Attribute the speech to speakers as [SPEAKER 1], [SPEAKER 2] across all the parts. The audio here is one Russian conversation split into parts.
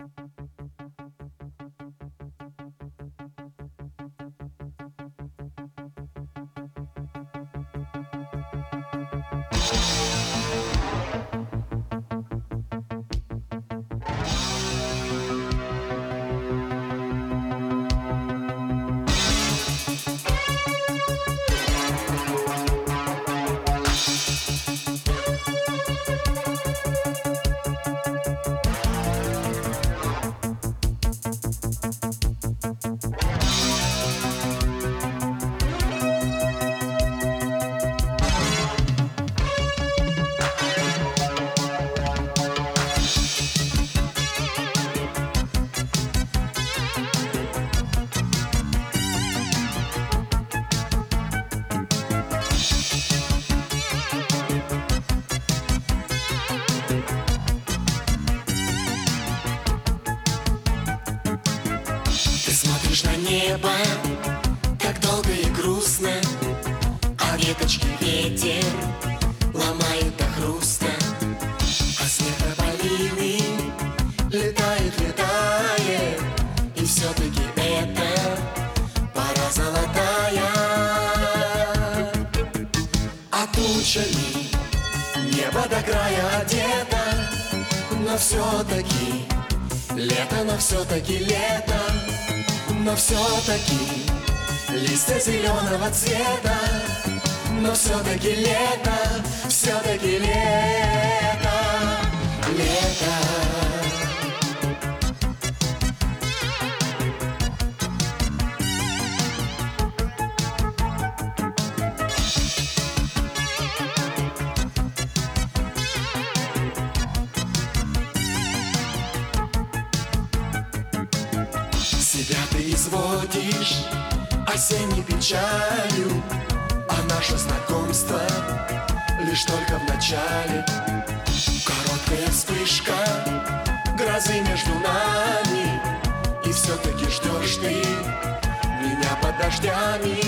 [SPEAKER 1] Смотришь на небо, так долго и грустно, а веточки ветер ломает до хруста, а снег тополиный летает, летает, и все-таки это пора золотая. А тучами небо до края одето, но все-таки лето, но все-таки лето. Но все-таки листья зеленого цвета, но все-таки лето, все-таки лето, лето. Себя ты изводишь осенней печалью, а наше знакомство лишь только в начале. Короткая вспышка грозы между нами, и все-таки ждешь ты меня под дождями.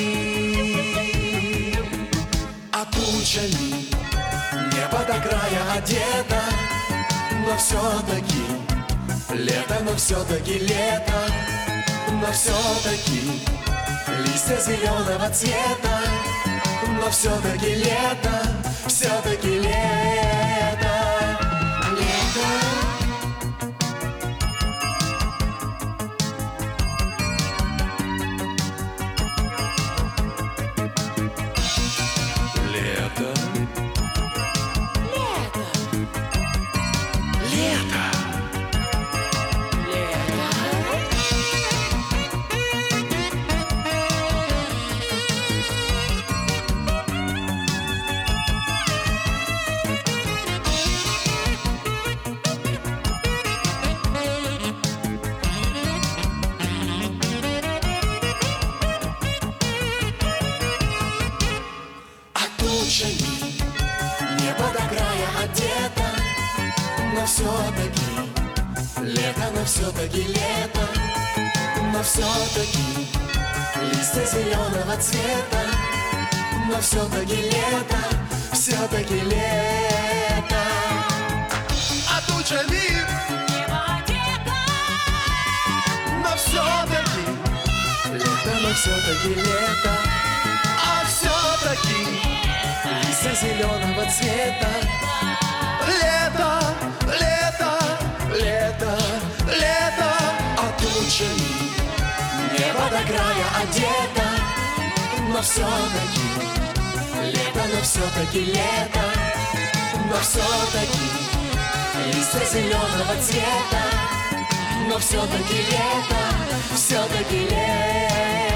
[SPEAKER 1] А тучами небо до края одето, но все-таки лето, но все-таки лето, но все-таки листья зеленого цвета, но все-таки лето, все-таки лето, лето. Небо до края одето, но все-таки лето, но все-таки лето, но все-таки листья зеленого цвета, но все-таки лето, все-таки лето. А тучами
[SPEAKER 2] небо одето,
[SPEAKER 1] но все-таки лето, но все-таки лето, а все-таки листья зеленого цвета. Лето, лето, лето, лето. А тучами небо до края одето, но все-таки лето, но все-таки лето, но все-таки листья зеленого цвета, но все-таки лето, все-таки лето.